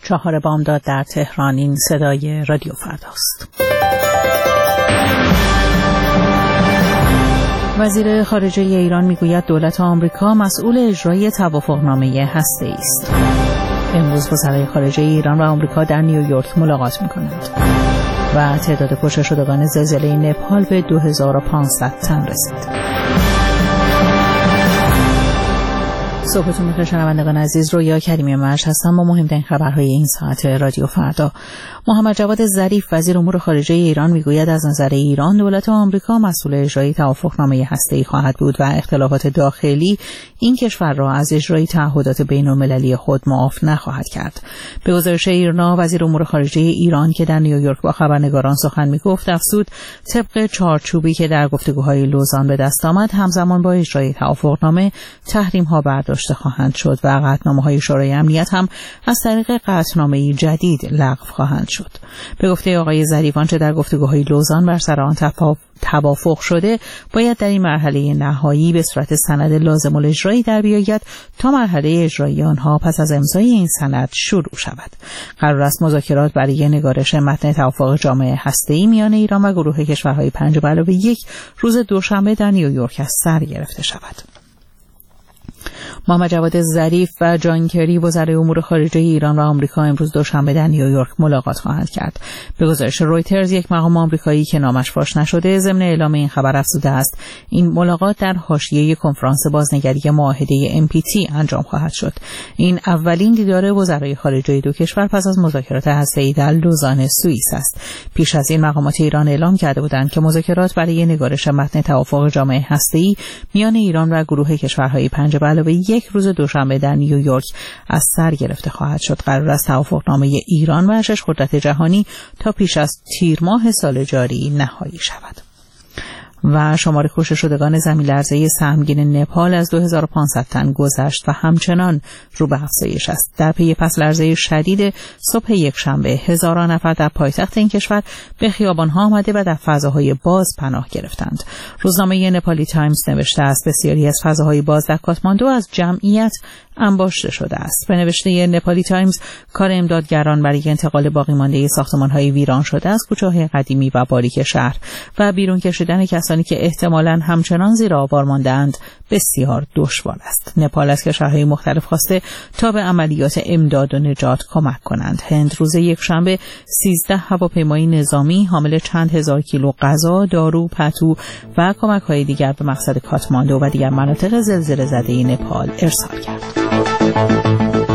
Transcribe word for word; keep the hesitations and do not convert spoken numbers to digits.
چهار بامداد در تهران. این صدای رادیو فرداست. وزیر خارجه ایران میگوید دولت آمریکا مسئول اجرای توافقنامه هسته‌ای است. امروز وزرای خارجه ایران و آمریکا در نیویورک ملاقات می‌کنند. و تعداد کشته شدگان زلزله نپال به دو هزار و پانصد تن رسید. صبحتون بخیر شنوندگان عزیز، رویا کریمی مرج هستم با مهمترین خبرهای این ساعت رادیو فردا. محمد جواد ظریف وزیر امور خارجه ایران میگوید از نظر ایران دولت آمریکا مسئول اجرای توافقنامه هسته‌ای خواهد بود و اختلافات داخلی این کشور را از اجرای تعهدات بین‌المللی خود معاف نخواهد کرد. به گزارش ایرنا وزیر امور خارجه ایران که در نیویورک با خبرنگاران سخن میگفت افزود طبق چارچوبی که در گفتگوهای لوزان به دست آمد همزمان با اجرای توافقنامه تحریم‌ها برداشت خواهند شد و قطعنامه‌های شورای امنیت هم از طریق قطعنامه‌ای جدید لغو خواهند شد. به گفته آقای ظریف آنچه در گفتگوهای لوزان بر سر آن توافق شده باید در این مرحله نهایی به صورت سند لازم الاجرایی در بیاید تا مرحله اجرایی آنها پس از امضای این سند شروع شود. قرار است مذاکرات برای نگارش متن توافق جامعه هسته‌ای میان ایران و گروه کشورهای پنج به علاوه یک روز دوشنبه در نیویورک از سر گرفته شود. محمد جواد ظریف و جان کری وزرای امور خارجه ایران و آمریکا امروز دوشنبه در نیویورک ملاقات خواهند کرد. به گزارش رویترز یک مقام آمریکایی که نامش فاش نشده ضمن اعلام این خبر افزوده است این ملاقات در حاشیه کنفرانس بازنگری معاهده ام پی تی انجام خواهد شد. این اولین دیدار وزرای خارجه دو کشور پس از مذاکرات هسته‌ای در لوزان سوئیس است. پیش از این مقامات ایران اعلام کرده بودند که مذاکرات برای نگارش متن توافق جامعه هسته‌ای میان ایران و گروه کشورهای پنج به علاوه یک روز دوشنبه در نیویورک از سر گرفته خواهد شد. قرار است توافقنامه ایران و شش قدرت جهانی تا پیش از تیر ماه سال جاری نهایی شود. و شمار کشته شدگان زمین‌لرزه سهمگین نپال از دو هزار و پانصد تن گذشت و همچنان رو به افزایش است. در پی پس لرزه شدید صبح یکشنبه هزاران نفر در پایتخت این کشور به خیابان‌ها آمده و در فضاهای باز پناه گرفتند. روزنامه نپالی تایمز نوشته است بسیاری از فضاهای باز در کاتماندو از جمعیت انباشته شده است. به نوشته نپالی تایمز کار امدادگران برای انتقال باقی مانده ساختمان‌های ویران شده از کوچه‌های قدیمی و باریک شهر و بیرون کشیدن کسانی که احتمالاً همچنان زیر آوار مانده‌اند بسیار دشوار است. نپال از کشورهای مختلف خواسته تا به عملیات امداد و نجات کمک کنند. هند روز یکشنبه سیزده هواپیمای نظامی حامل چند هزار کیلو غذا، دارو، پتو و کمک‌های دیگر به مقصد کاتماندو و دیگر مناطق زلزله زده نپال ارسال کرد.